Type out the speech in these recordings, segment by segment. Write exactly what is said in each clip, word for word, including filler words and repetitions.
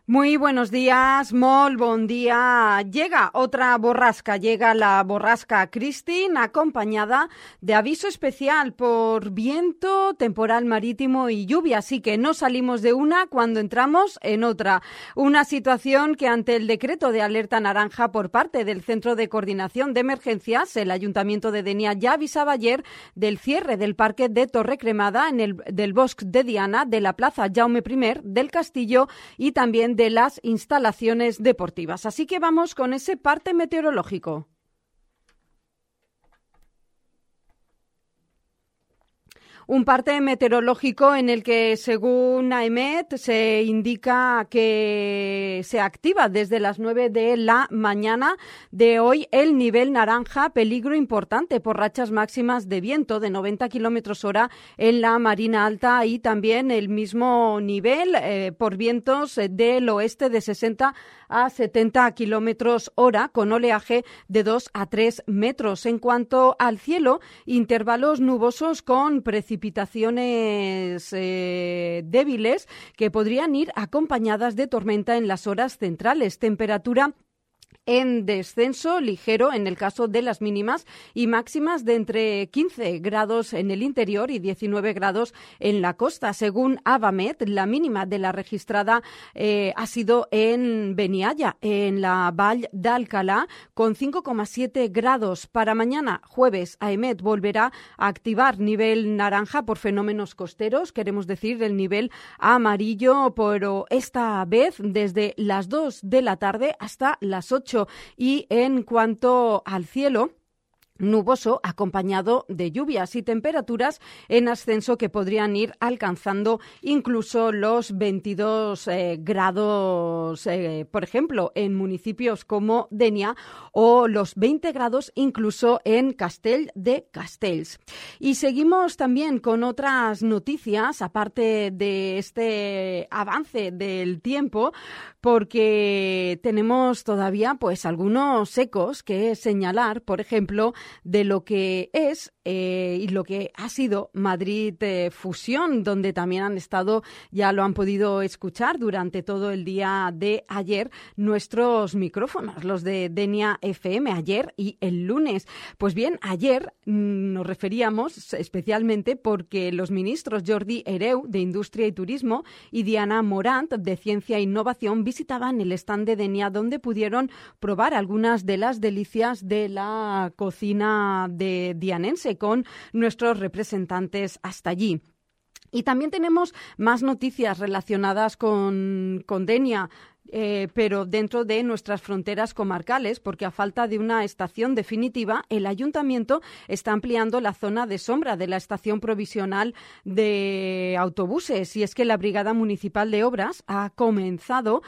Muy buenos días, molt bon día. Llega otra borrasca, llega la borrasca Christine, acompañada de aviso especial por viento, temporal marítimo y lluvia, así que no salimos de una cuando entramos en otra. Una situación que ante el decreto de alerta naranja por parte del Centro de Coordinación de Emergencias, el Ayuntamiento de Denia ya avisaba ayer del cierre del parque de Torre Cremada, en el, del Bosque de Diana, de la Plaza Jaume primero, del Castillo y también de las instalaciones deportivas. Así que vamos con ese parte meteorológico. Un parte meteorológico en el que, según AEMET, se indica que se activa desde las nueve de la mañana de hoy el nivel naranja, peligro importante por rachas máximas de viento de noventa kilómetros hora en la Marina Alta, y también el mismo nivel eh, por vientos del oeste de sesenta a setenta kilómetros hora, con oleaje de dos a tres metros. En cuanto al cielo, intervalos nubosos con precipitaciones Precipitaciones eh, débiles que podrían ir acompañadas de tormenta en las horas centrales. Temperatura en descenso ligero en el caso de las mínimas y máximas de entre quince grados en el interior y diecinueve grados en la costa. Según Avamet, la mínima de la registrada eh, ha sido en Benialla, en la Vall d'Alcalá, con cinco coma siete grados. Para mañana, jueves, AEMET volverá a activar nivel naranja por fenómenos costeros, queremos decir el nivel amarillo, pero esta vez desde las dos de la tarde hasta las ocho. Y en cuanto al cielo, nuboso acompañado de lluvias y temperaturas en ascenso que podrían ir alcanzando incluso los veintidós eh, grados, eh, por ejemplo, en municipios como Denia, o los veinte grados incluso en Castell de Castells. Y seguimos también con otras noticias, aparte de este avance del tiempo, porque tenemos todavía pues algunos ecos que señalar, por ejemplo, de lo que es eh, y lo que ha sido Madrid eh, Fusión, donde también han estado, ya lo han podido escuchar durante todo el día de ayer, nuestros micrófonos, los de Denia F M, ayer y el lunes. Pues bien, ayer mmm, nos referíamos especialmente porque los ministros Jordi Hereu, de Industria y Turismo, y Diana Morant, de Ciencia e Innovación, visitaban el stand de Denia, donde pudieron probar algunas de las delicias de la cocina de dianense con nuestros representantes hasta allí. Y también tenemos más noticias relacionadas con, con Denia, Eh, pero dentro de nuestras fronteras comarcales, porque a falta de una estación definitiva, el Ayuntamiento está ampliando la zona de sombra de la estación provisional de autobuses, y es que la Brigada Municipal de Obras ha comenzado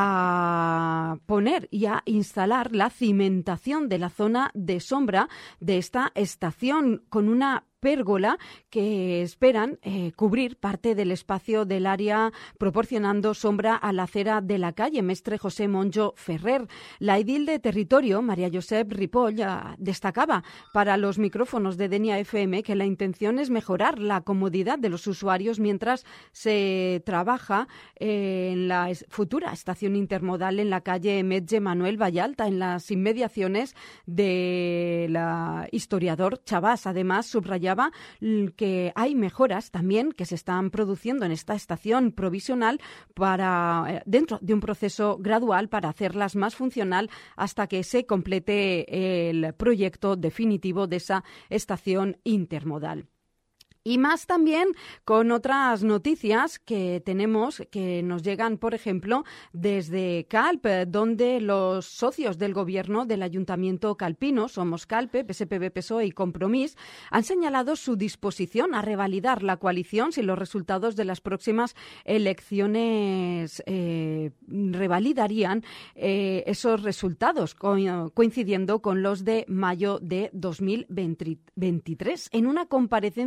a poner y a instalar la cimentación de la zona de sombra de esta estación, con una pérgola que esperan eh, cubrir parte del espacio del área, proporcionando sombra a la acera de la calle Mestre José Monjo Ferrer. La edil de territorio, María Josep Ripoll, destacaba para los micrófonos de Denia F M que la intención es mejorar la comodidad de los usuarios mientras se trabaja eh, en la futura estación intermodal en la calle Metge Manuel Vallalta, en las inmediaciones de la historiador Chabás. Además, subrayaba que hay mejoras también que se están produciendo en esta estación provisional para dentro de un proceso gradual para hacerlas más funcional hasta que se complete el proyecto definitivo de esa estación intermodal. Y más también con otras noticias que tenemos que nos llegan, por ejemplo, desde Calp, donde los socios del gobierno del Ayuntamiento calpino, Somos Calpe, P S P B, P S O E y Compromís, han señalado su disposición a revalidar la coalición si los resultados de las próximas elecciones eh, revalidarían eh, esos resultados, co- coincidiendo con los de mayo de dos mil veintitrés. En una comparecencia pública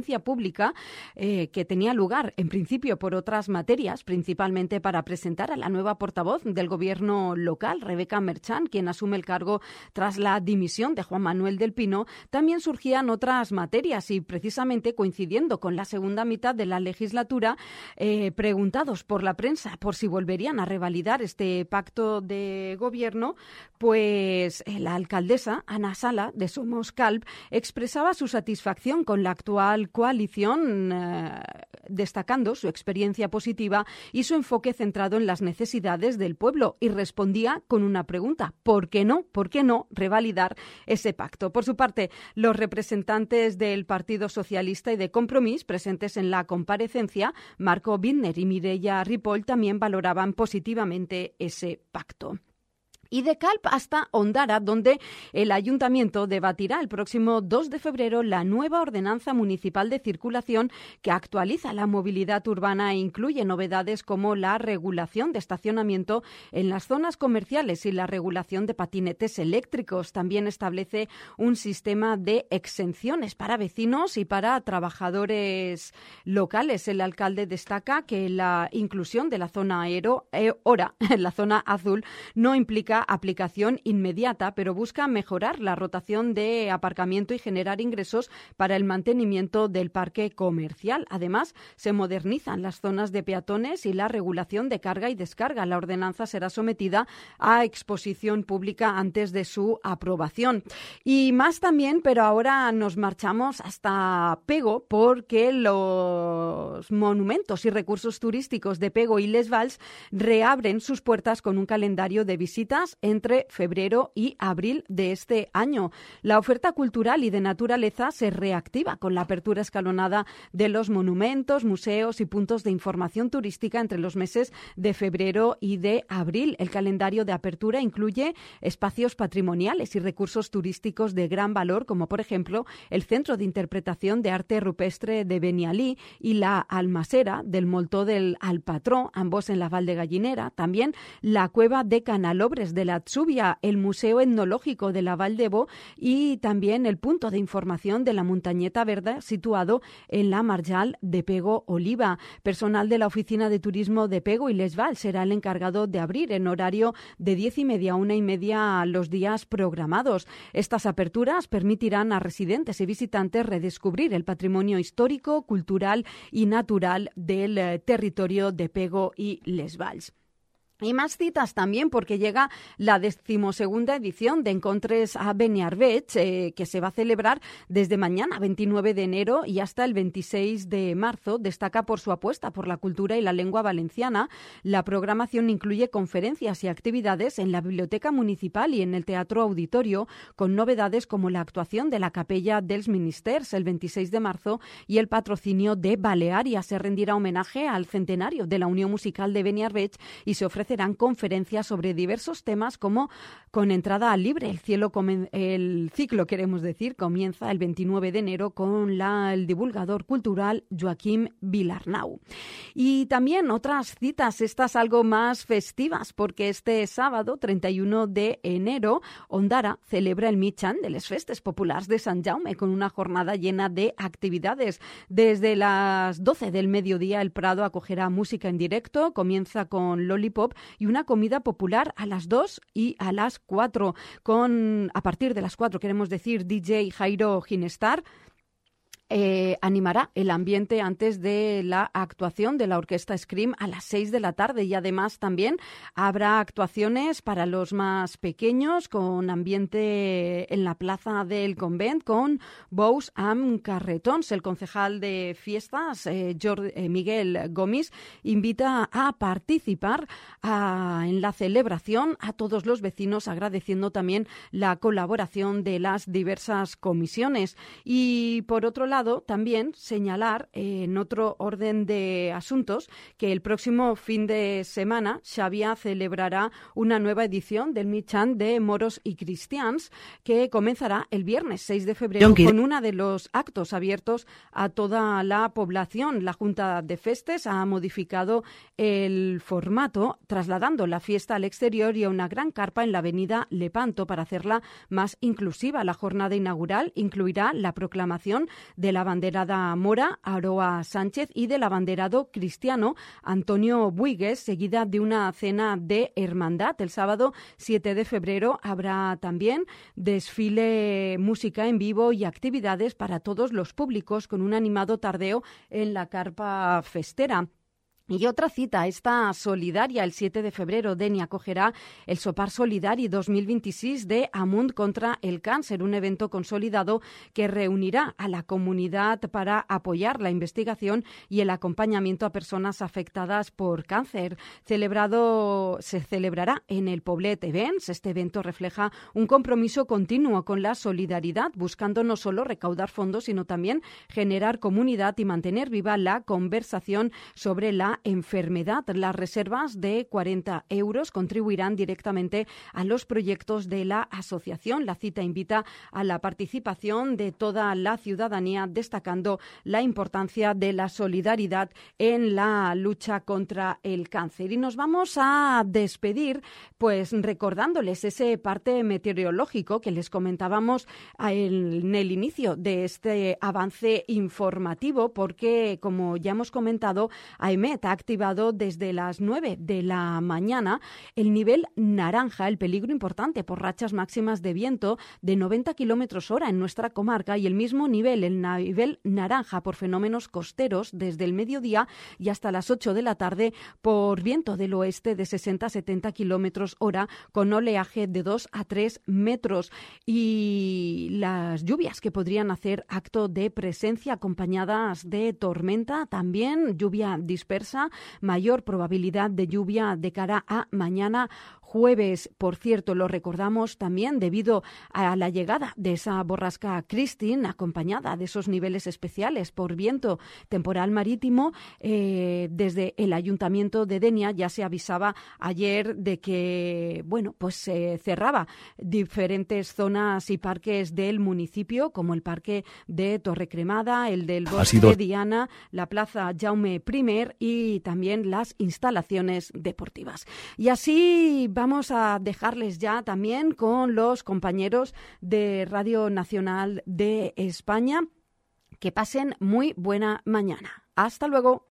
política eh, que tenía lugar en principio por otras materias, principalmente para presentar a la nueva portavoz del gobierno local, Rebeca Merchant, quien asume el cargo tras la dimisión de Juan Manuel del Pino. También surgían otras materias y precisamente coincidiendo con la segunda mitad de la legislatura, eh, preguntados por la prensa por si volverían a revalidar este pacto de gobierno, pues eh, la alcaldesa Ana Sala de Somos Calp expresaba su satisfacción con la actual coalición, eh, destacando su experiencia positiva y su enfoque centrado en las necesidades del pueblo, y respondía con una pregunta: ¿por qué no? ¿Por qué no revalidar ese pacto? Por su parte, los representantes del Partido Socialista y de Compromís presentes en la comparecencia, Marco Bittner y Mireia Ripoll, también valoraban positivamente ese pacto. Y de Calp hasta Ondara, donde el Ayuntamiento debatirá el próximo dos de febrero la nueva ordenanza municipal de circulación que actualiza la movilidad urbana e incluye novedades como la regulación de estacionamiento en las zonas comerciales y la regulación de patinetes eléctricos. También establece un sistema de exenciones para vecinos y para trabajadores locales. El alcalde destaca que la inclusión de la zona aero, eh, hora, en la zona azul, no implica aplicación inmediata, pero busca mejorar la rotación de aparcamiento y generar ingresos para el mantenimiento del parque comercial. Además, se modernizan las zonas de peatones y la regulación de carga y descarga. La ordenanza será sometida a exposición pública antes de su aprobación. Y más también, pero ahora nos marchamos hasta Pego, porque los monumentos y recursos turísticos de Pego y Les Valls reabren sus puertas con un calendario de visitas entre febrero y abril de este año. La oferta cultural y de naturaleza se reactiva con la apertura escalonada de los monumentos, museos y puntos de información turística entre los meses de febrero y de abril. El calendario de apertura incluye espacios patrimoniales y recursos turísticos de gran valor, como por ejemplo el Centro de Interpretación de Arte Rupestre de Benialí y la Almasera del Moltó del Alpatró, ambos en la Val de Gallinera. También la Cueva de Canalobres de la Atzubia, el Museo Etnológico de la Val d'Ebo y también el punto de información de la Montañeta Verde situado en la Marjal de Pego Oliva. Personal de la Oficina de Turismo de Pego y Les Valls será el encargado de abrir en horario de diez y media a una y media los días programados. Estas aperturas permitirán a residentes y visitantes redescubrir el patrimonio histórico, cultural y natural del eh, territorio de Pego y Les Valls. Y más citas también, porque llega la decimosegunda edición de Encontres a Beniarbeig, eh, que se va a celebrar desde mañana, veintinueve de enero, y hasta el veintiséis de marzo. Destaca por su apuesta por la cultura y la lengua valenciana. La programación incluye conferencias y actividades en la Biblioteca Municipal y en el Teatro Auditorio, con novedades como la actuación de la Capella dels Ministers el veintiséis de marzo y el patrocinio de Balearia. Se rendirá homenaje al centenario de la Unión Musical de Beniarbeig y se ofrece serán conferencias sobre diversos temas como con entrada libre. El, cielo comen- el ciclo, queremos decir, comienza el veintinueve de enero con la, el divulgador cultural Joaquim Vilarnau. Y también otras citas, estas algo más festivas, porque este sábado, treinta y uno de enero, Ondara celebra el Mitjan de les Festes Populars de Sant Jaume con una jornada llena de actividades. Desde las doce del mediodía, el Prado acogerá música en directo, comienza con Lollipop y una comida popular a las dos y a las cuatro. Con, a partir de las cuatro, queremos decir, D J Jairo Ginestar Eh, animará el ambiente antes de la actuación de la orquesta Scream a las seis de la tarde, y además también habrá actuaciones para los más pequeños con ambiente en la plaza del Convent con Bous amb Carretons. El concejal de fiestas, eh, Jordi, eh, Miguel Gomis, invita a participar a, en la celebración a todos los vecinos, agradeciendo también la colaboración de las diversas comisiones. Y por otro lado, también señalar eh, en otro orden de asuntos que el próximo fin de semana Xavia celebrará una nueva edición del Mitjan de Moros y Cristians, que comenzará el viernes seis de febrero Yonki. Con uno de los actos abiertos a toda la población. La Junta de Festes ha modificado el formato, trasladando la fiesta al exterior y a una gran carpa en la avenida Lepanto para hacerla más inclusiva. La jornada inaugural incluirá la proclamación de de la abanderada mora, Aroa Sánchez, y del abanderado cristiano, Antonio Buigues, seguida de una cena de hermandad. El sábado siete de febrero habrá también desfile, música en vivo y actividades para todos los públicos con un animado tardeo en la carpa festera. Y otra cita, esta solidaria, el siete de febrero, Denia acogerá el Sopar Solidari dos mil veintiséis de Amunt contra el cáncer, un evento consolidado que reunirá a la comunidad para apoyar la investigación y el acompañamiento a personas afectadas por cáncer. Celebrado, se celebrará en el Poblet Events. Este evento refleja un compromiso continuo con la solidaridad, buscando no solo recaudar fondos, sino también generar comunidad y mantener viva la conversación sobre la enfermedad. Las reservas de cuarenta euros contribuirán directamente a los proyectos de la asociación. La cita invita a la participación de toda la ciudadanía, destacando la importancia de la solidaridad en la lucha contra el cáncer. Y nos vamos a despedir, pues recordándoles ese parte meteorológico que les comentábamos en el inicio de este avance informativo, porque, como ya hemos comentado, AEMET ha activado desde las nueve de la mañana el nivel naranja, el peligro importante por rachas máximas de viento de noventa kilómetros hora en nuestra comarca, y el mismo nivel, el nivel naranja por fenómenos costeros desde el mediodía y hasta las ocho de la tarde por viento del oeste de sesenta a setenta kilómetros hora con oleaje de dos a tres metros, y las lluvias que podrían hacer acto de presencia acompañadas de tormenta, también lluvia dispersa, mayor probabilidad de lluvia de cara a mañana jueves. Por cierto, lo recordamos también debido a la llegada de esa borrasca Christine, acompañada de esos niveles especiales por viento temporal marítimo. Eh, desde el Ayuntamiento de Denia ya se avisaba ayer de que, bueno, pues se cerraba diferentes zonas y parques del municipio, como el parque de Torrecremada, el del Bosque sido... de Diana, la plaza Jaume primer y también las instalaciones deportivas. Y así vamos a dejarles ya también con los compañeros de Radio Nacional de España. Que pasen muy buena mañana. Hasta luego.